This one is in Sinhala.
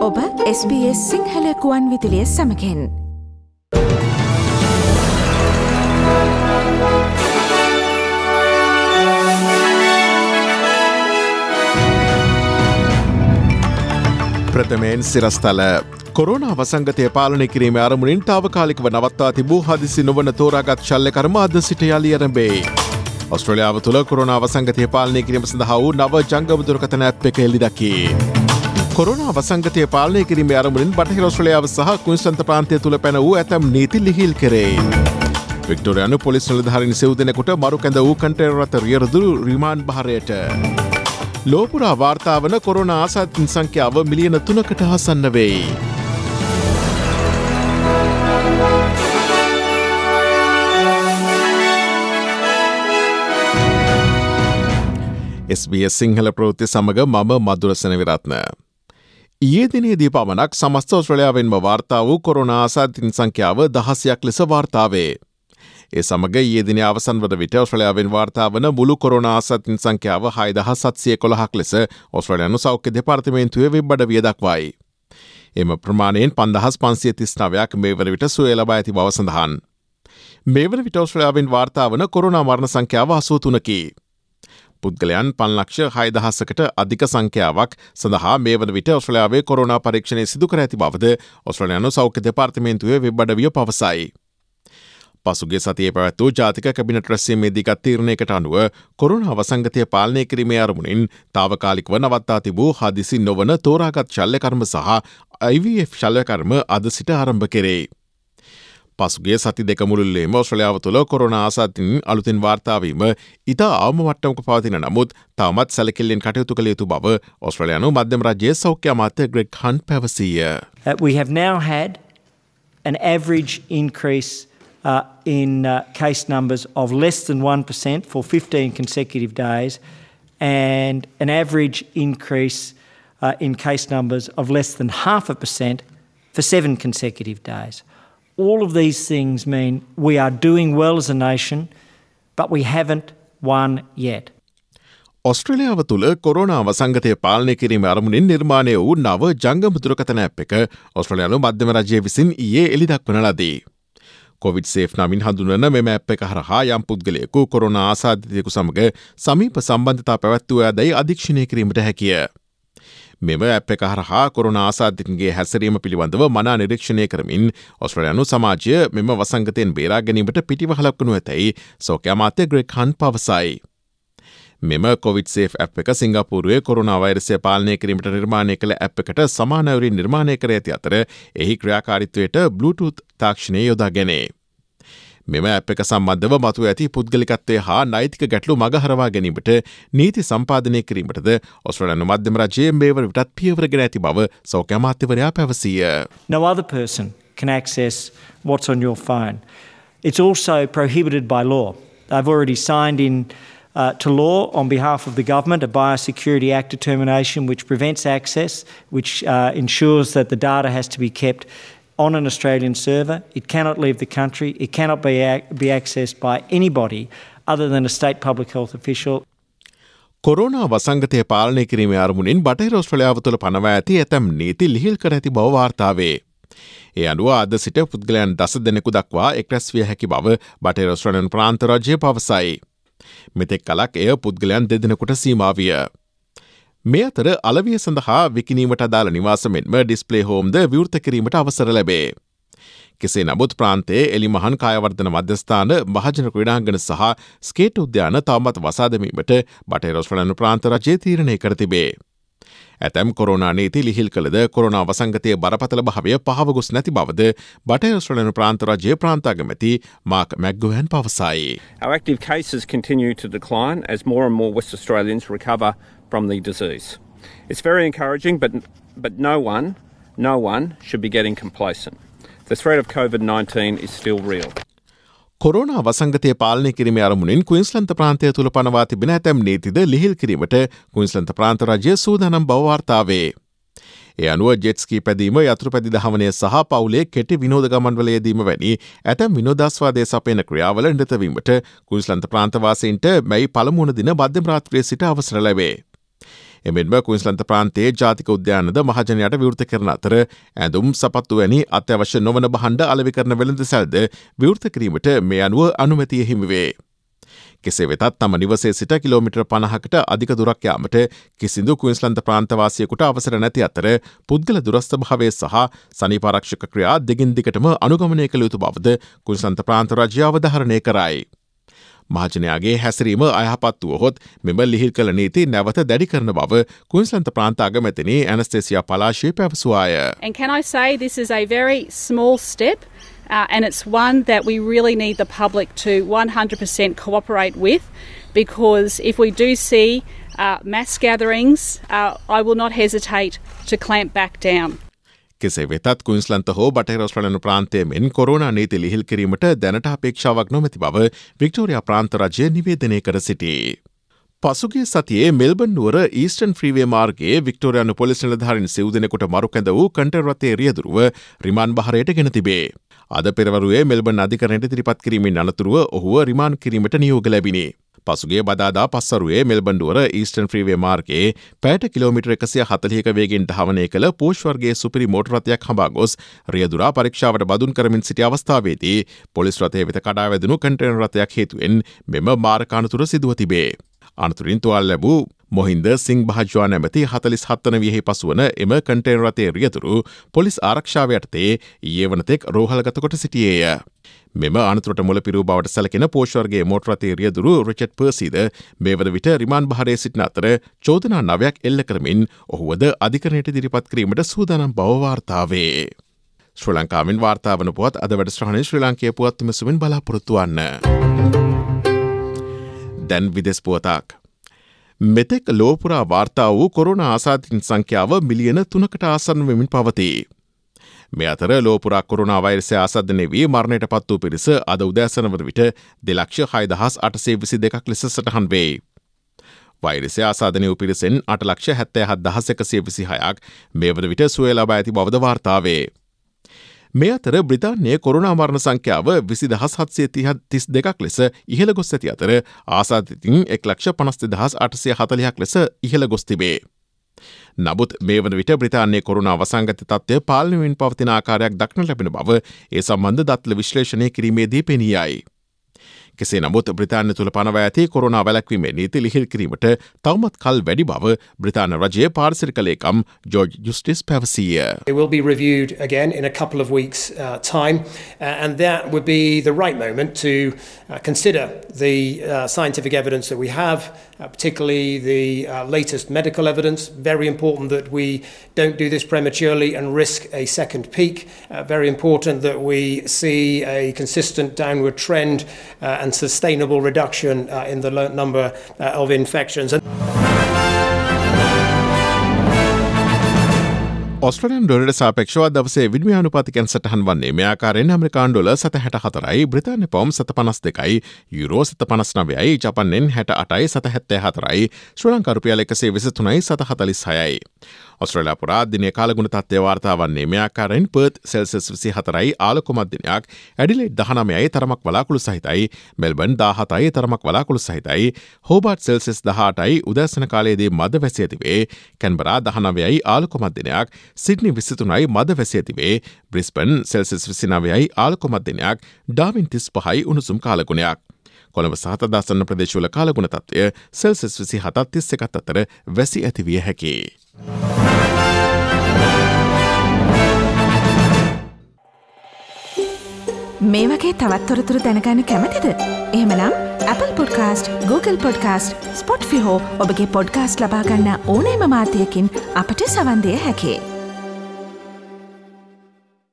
ඔබ SBS සිංහල කුවන් විදුලිය සමගින් ප්‍රථමයෙන් සිරස්තල කොරෝනා වසංගතය පාලනය කිරීම අරමුණින් තාවකාලිකව නවත්වා තිබූ හදිසි නොවන තෝරාගත් ශල්‍ය කර්ම අද සිට යළි ආරම්භේ. ඔස්ට්‍රේලියාව තුළ කොරෝනා වසංගතය පාලනය කිරීම සඳහා වූ නව ජංගම දුරකථන ඇප් එක එළි දකි. කොරෝනා වසංගතය පාලනය කිරීමේ අරමුණින් බටහිර ඔස්ට්‍රේලියාව සහ ක්වීන්ස්ලන්ත ප්‍රාන්තය තුළ පැන වූ ඇතැම් නීති ලිහිල් කෙරේ. වික්ටෝරියානු පොලිස් නිලධාරීන් සිව් දෙනෙකුට මරු කැඳ වූ කන්ටේනර් රථ රියරදුරු රිමාන්ඩ් භාරයට. ලෝපුරා වාර්තා වන කොරෝනා ආසාදිතයින් සංඛ්‍යාව මිලියන 3කට ආසන්න වෙයි. SBS සිංහල ප්‍රවෘත්ති සමග මම මදුරසන විරත්න. ඊයේ දිනේදී පමණක් සමස්ත ඔස්ට්‍රේලියාවෙන්ම වාර්තා වූ කොරෝනා ආසාදිතයින් සංඛ්‍යාව 16ක් ලෙස වාර්තා වේ. ඒ සමග ඊයේ දිනේ අවසන් වන විට ඔස්ට්‍රේලියාවෙන් වාර්තා වන මුළු කොරෝනා ආසාදිතයින් සංඛ්‍යාව 6711ක් ලෙස ඔස්ට්‍රේලියානු සෞඛ්‍ය දෙපාර්තමේන්තුවේ වෙබ් අඩවිය දක්වයි. එම ප්‍රමාණයෙන් 5539ක් මේ වන විට සුවය ලබා ඇති බව සඳහන්. මේ වන විට ඔස්ට්‍රේලියාවෙන් වාර්තා වන කොරෝනා මරණ සංඛ්‍යාව 83කි. පුද්ගලයන් 5,06,000කට අධික සංඛ්‍යාවක් සඳහා මේ වන විට ඔස්ට්‍රේලියාවේ කොරෝනා පරීක්ෂණය සිදු කර ඇති බවද ඔස්ට්‍රේලියානු සෞඛ්‍ය දෙපාර්තමේන්තුවේ වෙබ් අඩවිය පවසයි. පසුගිය සතියේ පැවැත් වූ ජාතික කැබිනට් රැස්වීමේදී ගත් තීරණයකට අනුව කොරෝනා වසංගතය පාලනය කිරීමේ අරමුණින් තාවකාලිකව නවත්තා තිබූ හදිසි නොවන තෝරාගත් ශල්‍ය කර්ම සහ IVF ශල්‍ය කර්ම අද සිට ආරම්භ කෙරේ. පසුගිය සති දෙක මුළුල්ලේම ඔස්ට්‍රේලියාව තුළ කොරෝනා ආසාදිතයින් අලුතින් වාර්තා වීම ඉතා අවම මට්ටමක පවතින නමුත් තවමත් සැලකිල්ලෙන් කටයුතු කළ යුතු බව ඔස්ට්‍රේලියානු මධ්‍යම රාජ්‍යයේ සෞඛ්‍ය අමාත්‍ය ග්‍රෙග් හන්ට් පැවසීය. We have now had an average increase in case numbers of less than 1% for 15 consecutive days and an average increase in case numbers of less than 0.5% for 7 consecutive days. All of these things mean we are doing well as a nation, but we haven't won yet. ඔස්ට්‍රේලියාව තුළ කොරෝනා වසංගතය පාලනය කිරීම අරමුණින් නිර්මාණය වූ නව ජංගම දුරකථන ඇප් එක ඔස්ට්‍රේලියානු මධ්‍යම රාජ්‍යය විසින් ඊයේ එළි දක්වන ලදී. කොවිඩ් සේෆ් නමින් හඳුන්වන මෙම ඇප් එක හරහා යම් පුද්ගලයෙකු කොරෝනා ආසාදිතයෙකු සමග සමීප සම්බන්ධතා පැවැත්වූ ඇදැයි අධීක්ෂණය කිරීමට හැකිය. මෙම ඇප් එක හරහා කොරෝනා ආසාදිතයින්ගේ හැසිරීම පිළිබඳව මනා නිරීක්ෂණය කරමින් ඔස්ට්‍රේලියානු සමාජය මෙම වසංගතයෙන් බේරා ගැනීමට පිටිවහලක් වනු ඇතැයි සෞඛ්‍ය අමාත්‍ය ග්‍රෙග් හන්ට් පවසයි. මෙම කොවිඩ් සේෆ් ඇප් එක සිංගප්පූරුවේ කොරෝනා වෛරසය පාලනය කිරීමට නිර්මාණය කළ ඇප් එකට සමානවරින් නිර්මාණය කර ඇති අතර එහි ක්‍රියාකාරීත්වයට බ්ලූටූත් තාක්ෂණය යොදා ගැනේ. මෙම ඇප් එක සම්බන්ධව මතුව ඇති පුද්ගලිකත්වය හා නෛතික ගැටලු මගහරවා ගැනීමට නීති සම්පාදනය කිරීමටද ඔස්ට්‍රේලියානු මධ්‍යම රාජ්‍යයේ මේවන විටත් පියවරගෙන ඇති බව සෞඛ්‍ය අමාත්‍යවරයා පැවසීය. No other person can access what's on your phone. It's also prohibited by law. They've already signed in to law on behalf of the government a Biosecurity Act determination which prevents access, which ensures that the data has to be kept on an Australian server. It cannot leave the country. It cannot be accessed by anybody other than a state public health official. Corona වසංගතය පාලනය කිරීමේ අරමුණින් බටහිර ඔස්ට්‍රේලියාව තුළ පනවා ඇති ඇතැම් නීති ලිහිල් කර ඇති බව වාර්තා වේ. ඒ අනුව අද සිට පුද්ගලයන් 10 දෙනෙකු දක්වා එක්රැස් විය හැකි බව බටහිර ඔස්ට්‍රේලියානු ප්‍රාන්ත රාජ්‍යය පවසයි. මෙතෙක් කලක් එය පුද්ගලයන් 2 දෙනෙකුට සීමා විය. මේ අතර අලවිය සඳහා විකිනීමට අදාළ නිවාස මෙන්ම ඩිස්ප්ලේ හෝම්ද විවෘත කිරීමට අවසර ලැබේ. කෙසේ නමුත් ප්‍රාන්තයේ එලිමහන් කායවර්ධන මධ්‍යස්ථාන මහජන ක්‍රීඩාංගන සහ ස්කේට් උද්‍යාන තවමත් වසා දැමීමට බටහිර ඔස්ට්‍රේලියානු ප්‍රාන්ත රජය තීරණය කර තිබේ. ඇතැම් කොරෝනා නීති ලිහිල් කළද කොරෝනා වසංගතයේ බරපතල භාවය පහව ගොස් නැති බවද බටහිර ඔස්ට්‍රේලියානු ප්‍රාන්ත රජයේ ප්‍රාන්ත අගමැති මාක් මැක්ගොවන් පවසයි. Our active cases continue to decline as more and more West Australians recover from the disease. It's very encouraging, but no one should be getting complacent. The threat of COVID-19 is still real. Corona වසංගතය පාලනය කිරීමේ අරමුණින් ක්වීන්ස්ලන්ත ප්‍රාන්තය තුළ පනවා තිබෙන ඇතැම් නීතිද ලිහිල් කිරීමට ක්වීන්ස්ලන්ත ප්‍රාන්ත රජය සූදානම් බව වාර්තා වේ. ඒ අනුව ජෙට්ස්කී පැදීම යතුරු පැදි දහවනය සහ පවුලේ කෙටි විනෝද ගමන්වල යෙදීම වැනි ඇතැම් විනෝදාස්වාදය සපයන ක්‍රියාවල නිරතවීමට ක්වීන්ස්ලන්ත ප්‍රාන්තවාසීන්ට මැයි පළමු වන දින මධ්‍යම රාත්‍රියේ සිට අවසර ලැබේ. එමෙන්ම කුයින්ස්ලන්ත ප්‍රාන්තයේ ජාතික උද්‍යානද මහජනයාට විවෘත කරන අතර ඇඳුම් සපත්තු වැනි අත්‍යවශ්‍ය නොවන භාණ්ඩ අලෙවි කරන වෙළඳසැල්ද විවෘත කිරීමට මේ අනුව අනුමැතිය හිමි වේ. කෙසේ වෙතත් තම නිවසේ සිට කිලෝමීටර් 50කට අධික දුරක් යාමට කිසිදු කුයින්ස්ලන්ත ප්‍රාන්තවාසියෙකුට අවසර නැති අතර පුද්ගල දුරස්ථභාවය සහ සනීපාරක්ෂක ක්‍රියා දෙකින් දිගටම අනුගමනය කළ යුතු බවද කුයින්ස්ලන්ත ප්‍රාන්ත රජය අවධාරණය කරයි. මහජනයාගේ හැසිරීම අයහපත් වුවහොත් මෙම ලිහිල් කළ නීති නැවත දැඩි කරන බව කුයින්ස්ලන්ත ප්‍රාන්ත අගමැතිනි ඇනස්තේසියා පලාශය පැවසුවාය. And can I say this is a very small step and it's one that we really need the public to 100% cooperate with, because if we do see mass gatherings, I will not hesitate to clamp back down. කෙසේ වෙතත් කුයින්ස්ලන්ත හෝ බටහිර ඔස්ට්‍රේලියානු ප්‍රාන්තයේ මෙන් කොරෝනා නීති ලිහිල් කිරීමට දැනට අපේක්ෂාවක් නොමැති බව වික්ටෝරියා ප්‍රාන්ත රජය නිවේදනය කර සිටී. පසුගිය සතියේ මෙල්බන් නුවර ඊස්ටර්න් ෆ්‍රීවේ මාර්ගයේ වික්ටෝරියානු පොලිස් නිලධාරීන් සිව් දෙනෙකුට මරුකැඳ වූ කන්ටේනර් රථයේ රියදුරුව රිමාන්ඩ් බහරයට ගෙන තිබේ. අද පෙරවරුවේ මෙල්බන් අධිකරණයට ඉදිරිපත් කිරීමෙන් අනතුරුව ඔහුව රිමාන්ඩ් කිරීමට නියෝග ලැබිණි. පසුගේ බදාදා පස්සරුවේ මෙල්බන්ඩුවර ඊස්ටර්න් ෆ්‍රීවේ මාර්ගයේ පැයට කිලෝමීටර් 140ක වේගෙන් ධාවනය කළ පෝෂ් වර්ගයේ සුපිරි මෝටර් රථයක් හඹා ගොස් රියදුරා පරීක්ෂාවට බදුන් කරමින් සිටි අවස්ථාවේදී පොලිස් රථය වෙත කඩා වැදුණු කන්ටේනර් රථයක් හේතුවෙන් මෙම මාරක අනතුර සිදුව තිබේ. අනතුරින් තුවාල ලැබූ මොහින්ද සිං බහජ්වා නැමැති 47 වන වියෙහි පසුවන එම කන්ටේනර් රථයේ රියදුරු පොලිස් ආරක්ෂාව යටතේ ඊයේ වනතෙක් රෝහලගත කොට සිටියේය. මෙම අනතුරට මුලපිරූ බවට සැලකෙන පෝෂ් වර්ගයේ මෝටර් රථයේ රියදුරු රිචඩ් පර්සීද මේ වන විට රිමාන්ඩ් බහරේ සිටින අතර චෝදනා 9ක් එල්ල කරමින් ඔහුවද අධිකරණයට ඉදිරිපත් කිරීමට සූදානම් බව වාර්තා වේ. ශ්‍රී ලංකාවෙන් වාර්තා වන පුවත් අද වැඩසටහනේ ශ්‍රී ලාංකේය පුවත් විමසුමින් බලාපොරොත්තු වන්න. දැන් විදෙස් පුවතක්. මෙතෙක් ලෝපුරා වාර්තා වූ කොරෝනා ආසාදිත සංඛ්‍යාව මිලියන 3කට ආසන්න වෙමින් පවතී. මේ අතර ලෝපුරා කොරෝනා වෛරසය ආසාදනය වී මරණයට පත් වූ පිරිස අද උදෑසන වන විට 2,06,822ක් ලෙස සටහන් වේ. වෛරසය ආසාදනය වූ පිරිසෙන් 8,77,126ක් මේ වන විට සුවය ලබා ඇති බවද වාර්තා වේ. මේ අතර බ්‍රිතාන්‍යයේ කොරෝනා මරණ සංඛ්‍යාව 20,732ක් ලෙස ඉහළ ගොස් ඇති අතර ආසාදිතින් 1,52,840ක් ලෙස ඉහළ ගොස් තිබේ. නමුත් මේ වන විට බ්‍රිතාන්‍යයේ කොරෝනා වසංගත තත්ත්වය පාලනය වෙමින් පවතින ආකාරයක් දක්නට ලැබෙන බව ඒ සම්බන්ධ දත්ල විශ්ලේෂණය කිරීමේදී පෙනී යයි. කෙසේ නමුත් බ්‍රිතාන්‍ය තුළ පනවා ඇති කොරෝනා වැළැක්වීමේ නීති ලිහිල් කිරීමට තවමත් කල් වැඩි බව බ්‍රිතාන්‍ය රජයේ පාරිසරික ලේකම් ජෝර්ජ් ජුස්ටිස් පැවසීය. It will be reviewed again in a couple of weeks' time, and that would be the right moment to consider the scientific evidence that we have, particularly the latest medical evidence. Very important that we don't do this prematurely and risk a second peak. Very important that we see a consistent downward trend and sustainable reduction in the number of infections. ඔස්ට්‍රේලියානු ඩොලරයට සාපේක්ෂව දවසේ විනිමය අනුපාතිකයන් සටහන් වන්නේ මේ ආකාරයෙන් ඇමරිකානු ඩොලර් 7.64යි, බ්‍රිතාන්‍ය පවුම් 7.52යි, යුරෝ 7.59යි, ජපන් යෙන් 68යි 7.74යි, ශ්‍රී ලංකා රුපියල් 123යි 7.46යි. ඔස්ට්‍රේලියා පුරා දිනයේ කාලගුණ තත්ත්වය වාර්තා වන්නේ මේ ආකාරයෙන් පර්ත් සෙල්සියස් 24යි ආලෝකමත් දිනයක්, ඇඩිලේඩ් 19යි තරමක් වලාකුළු සහිතයි, මෙල්බර්න් 17යි තරමක් වලාකුළු සහිතයි, හෝබාට් සෙල්සියස් 18යි උදෑසන කාලයේදී මද වැසී ඇතිවේ, කැන්බරා 19යි ආලෝකමත් දිනයක්, සිඩ්නි 23යි මද වැසී ඇතිවේ, බ්‍රිස්බන් සෙල්සියස් 29යි ආලෝකමත් දිනයක්, ඩාවින් 35යි උණුසුම් කාලගුණයක්. කොළඹ සහ තදාසන්න ප්‍රදේශවල කාලගුණ තත්ත්වය සෙල්සියස් 27-31 අතර වැසී ඇතිවිය හැකියි. මේ වගේ තවත් තොරතුරු දැනගන්න කැමතිද? එහෙමනම් Apple Podcast, Google Podcast, Spotify හෝ ඔබගේ පොඩ්කාස්ට් ලබා ගන්න ඕනෑම මාධ්‍යයකින් අපට සවන් දිය හැකියි.